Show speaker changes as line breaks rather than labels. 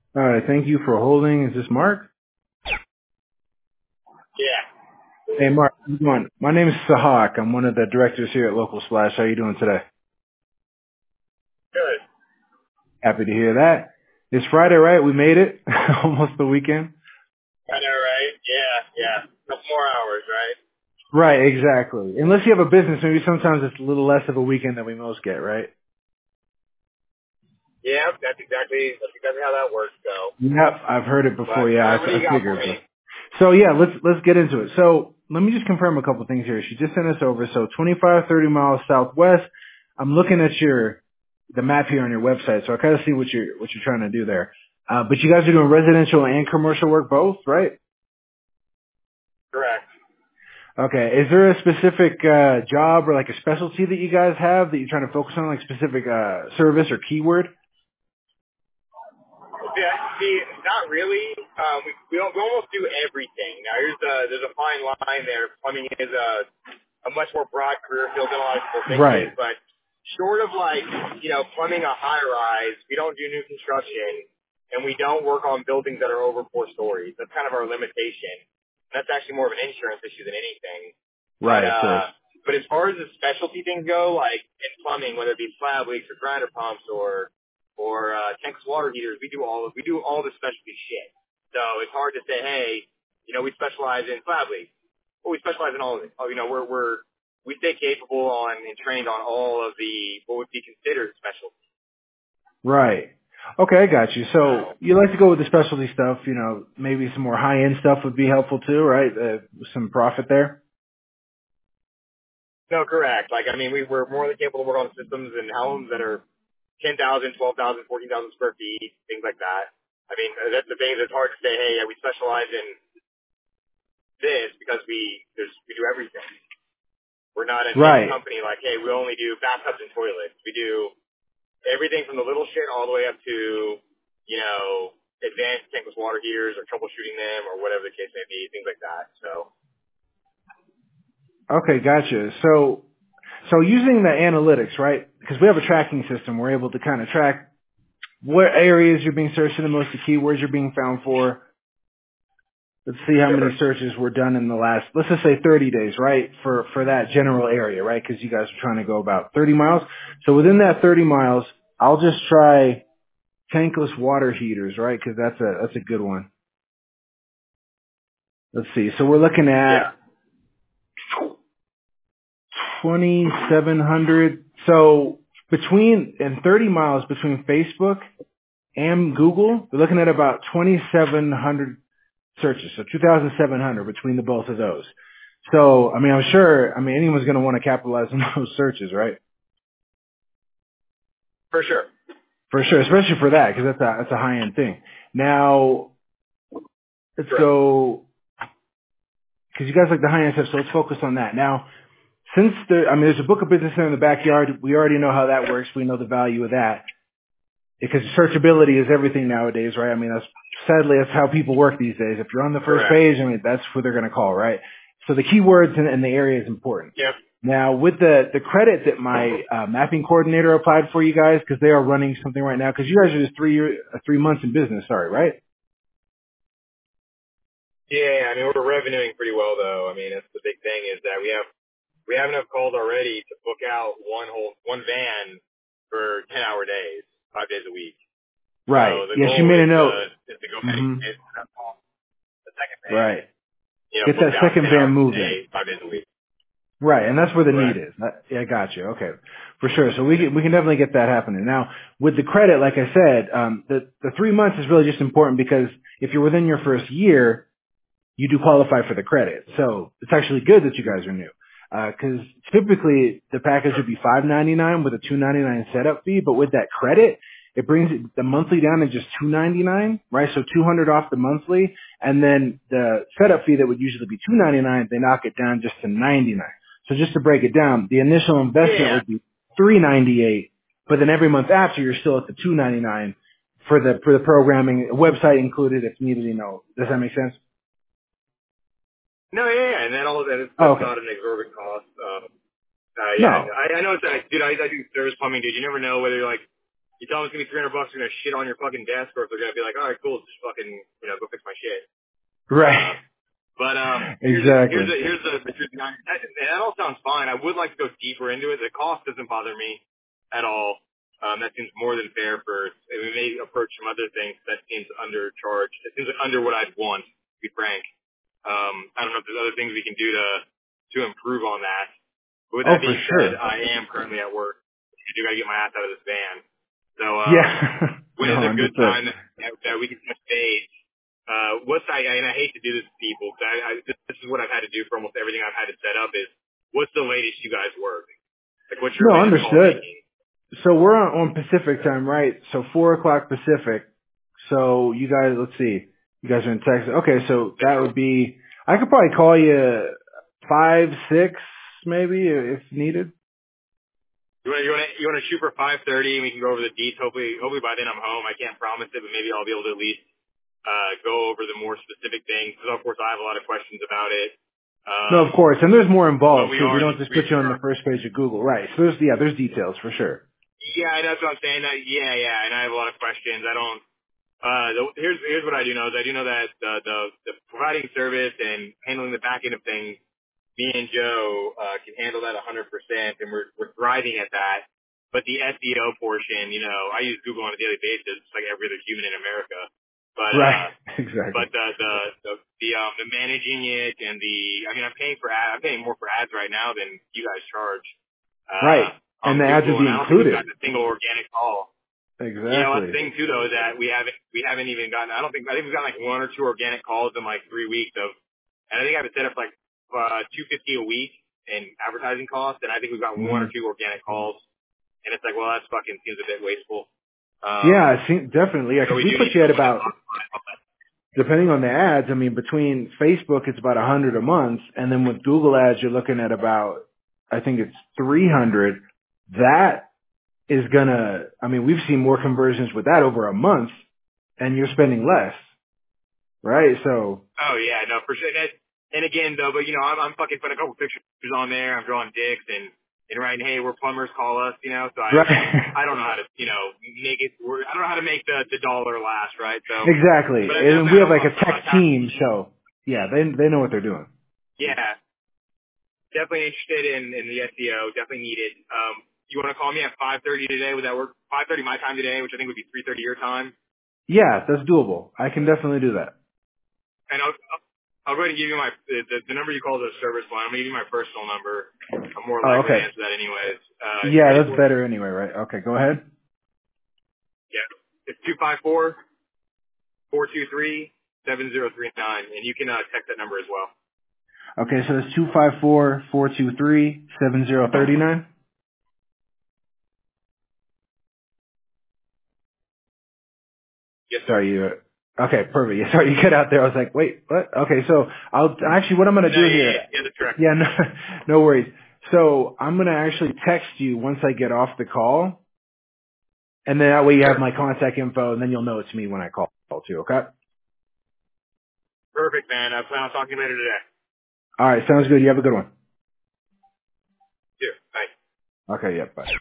All right, thank you for holding. Is this Mark?
Yeah.
Hey, Mark, how's it going? My name is Sahak. I'm one of the directors here at Local Splash. How are you doing today?
Good.
Happy to hear that. It's Friday, right? We made it. Almost the weekend.
I know, right? Yeah. Couple more hours, right?
Right, exactly. Unless you have a business, maybe sometimes it's a little less of a weekend than we most get, right?
Yeah, that's exactly how that works. So,
Yep, I've heard it before.
but
Yeah,
what do you
I
got for
figured.
me?
So yeah, let's get into it. So let me just confirm a couple things here. She just sent us over. So 25, 30 miles southwest. I'm looking at the map here on your website, so I kind of see what you're trying to do there. But you guys are doing residential and commercial work both, right?
Correct.
Okay. Is there a specific job or like a specialty that you guys have that you're trying to focus on, like specific service or keyword?
Yeah. See, not really. We almost do everything. Now, there's a fine line there. Plumbing is a much more broad career field than a lot of people think it
Right.
is. But short of like plumbing a high rise, we don't do new construction, and we don't work on buildings that are over 4 stories. That's kind of our limitation. That's actually more of an insurance issue than anything. But
Right, of course.
but as far as the specialty things go, like in plumbing, whether it be slab leaks or grinder pumps or tankless water heaters, we do all the specialty shit. So it's hard to say, hey, we specialize in slab leaks. Well, we specialize in all of it. We stay capable on and trained on all of the what would be considered specialty.
Right. Okay, I got you. So you like to go with the specialty stuff, maybe some more high-end stuff would be helpful too, right? Some profit there?
No, correct. Like, I mean, we're more than capable to work on systems and homes that are 10,000, 12,000, 14,000 square feet, things like that. I mean, that's the thing that's hard to say, hey, yeah, we specialize in this because we do everything. We're not a niche
Right.
company like, hey, we only do bathtubs and toilets. We do everything from the little shit all the way up to, advanced tankless water heaters or troubleshooting them or whatever the case may be, things like that. So,
Okay, gotcha. So using the analytics, right? Because we have a tracking system, we're able to kind of track what areas you're being searched in the most, the keywords you're being found for. Let's see how
sure.
many searches were done in the last, let's just say 30 days, right? For that general area, right? Because you guys are trying to go about 30 miles. So within that 30 miles, I'll just try tankless water heaters, right? Because that's a good one. Let's see. So we're looking
Yeah.
at 2,700. So in 30 miles between Facebook and Google, we're looking at about 2,700 searches. So 2,700 between the both of those. So, I'm sure, anyone's going to want to capitalize on those searches, right?
For sure.
For sure, especially for that, because that's a high-end thing. Now, let's go, because you guys like the high-end stuff, so let's focus on that. Now, since there's a book of business in the backyard, we already know how that works. We know the value of that. Because searchability is everything nowadays, right? Sadly, that's how people work these days. If you're on the first page, that's who they're going to call, right? So the keywords and the area is important.
Yep.
Now, with the credit that my mapping coordinator applied for you guys, because they are running something right now, because you guys are just 3 months in business, right?
Yeah, we're revenuing pretty well though. That's the big thing is that we have enough calls already to book out one van for 10-hour days, 5 days a week.
Right.
So the
Yes, you
goal
made a
is
note.
to go ahead and get the second van.
Right. Get
Booked
that
out
second
10
van
hours a
moving.
day, 5 days a week.
Right, and that's where the need
Correct.
is. Yeah, I got you. Okay, for sure. So we can definitely get that happening. Now, with the credit, like I said, the 3 months is really just important because if you're within your first year, you do qualify for the credit. So it's actually good that you guys are new. Because typically the package would be $599 with a $299 setup fee, but with that credit, it brings the monthly down to just $299, right? So $200 off the monthly, and then the setup fee that would usually be $299, they knock it down just to $99. So just to break it down, the initial investment would be $398, but then every month after you're still at the $299 for the programming, website included if needed. Does that make sense?
No, yeah, and then all of that is
Oh, okay.
not an exorbitant cost.
No.
I know it's dude. I do service plumbing, dude. You never know whether You tell them it's gonna be $300, they're gonna shit on your fucking desk, or if they're gonna be like, all right, cool, just fucking, go fix my shit.
Right.
But
Exactly.
here's the and that all sounds fine. I would like to go deeper into it. The cost doesn't bother me at all. That seems more than fair for. We may approach some other things that seems undercharged. It seems like under what I'd want, to be frank. I don't know if there's other things we can do to improve on that. But with that being said, I am currently at work. I do gotta get my ass out of this van. So when is a good time that we can touch base? And I hate to do this to people, but this is what I've had to do for almost everything I've had to set up is, what's the latest you guys work? Like, what's your latest call making?
So we're on Pacific time, right? So 4:00 Pacific. So you guys, let's see, you guys are in Texas. Okay, so that would be, I could probably call you 5, 6, maybe if needed.
You want to shoot for 5:30 and we can go over the deets. Hopefully by then I'm home. I can't promise it, but maybe I'll be able to at least go over the more specific things. Because of course I have a lot of questions about it.
No, of course, and there's more involved too. We don't just put you on
research.
the first page of Google, right? So there's details for sure.
Yeah, that's what I'm saying. Yeah, and I have a lot of questions. I don't. Here's what I do know is I do know that the providing service and handling the back end of things, me and Joe can handle that 100%, and we're thriving at that. But the SEO portion, I use Google on a daily basis, like every other human in America. But
right, exactly.
But the managing it and I'm paying more for ads right now than you guys charge.
Right, and the ads would be included.
I don't think we've gotten a single organic call.
Exactly.
The thing too though is that we haven't even gotten. I think we've gotten like 1 or 2 organic calls in like 3 weeks and I think I have it set up like $250 a week in advertising costs, and I think we've got 1 or 2 organic calls, and it's like, well, that's fucking seems a bit wasteful.
Definitely. Yeah, because we put you at about, depending on the ads, between Facebook it's about 100 a month, and then with Google ads you're looking at about, I think it's 300. That is gonna, we've seen more conversions with that over a month, and you're spending less, right? So.
Oh yeah, no, for sure. And again though, but I'm fucking putting a couple pictures on there. I'm drawing dicks and writing, hey, we're plumbers, call us, So I don't know how to, make it work. I don't know how to make the dollar last, right? So
exactly. And we have like a tech team, so yeah, they know what they're doing.
Yeah. Definitely interested in the SEO. Definitely need it. You want to call me at 5:30 today? Would that work? 5:30 my time today, which I think would be 3:30 your time.
Yeah, that's doable. I can definitely do that.
And I'll go ahead and give you the number you called the service line. I'm gonna give you my personal number. I'm more likely to answer that anyways.
Yeah, that's better anyway, right? Okay, go ahead.
Yeah, it's 254-423-7039, and you can text that number as well.
Okay, so it's 254-423-7039.
Yes, sir.
Sorry, okay, perfect. Sorry, you cut out there. I was like, wait, what? Okay, so what I'm going to do here.
Yeah, that's correct.
Yeah, no worries. So I'm going to actually text you once I get off the call. And then that way you have my contact info, and then you'll know it's me when I call too, okay?
Perfect, man. I plan on talking to you later today.
All right, sounds good. You have a good one.
Yeah, bye.
Okay, yeah, bye.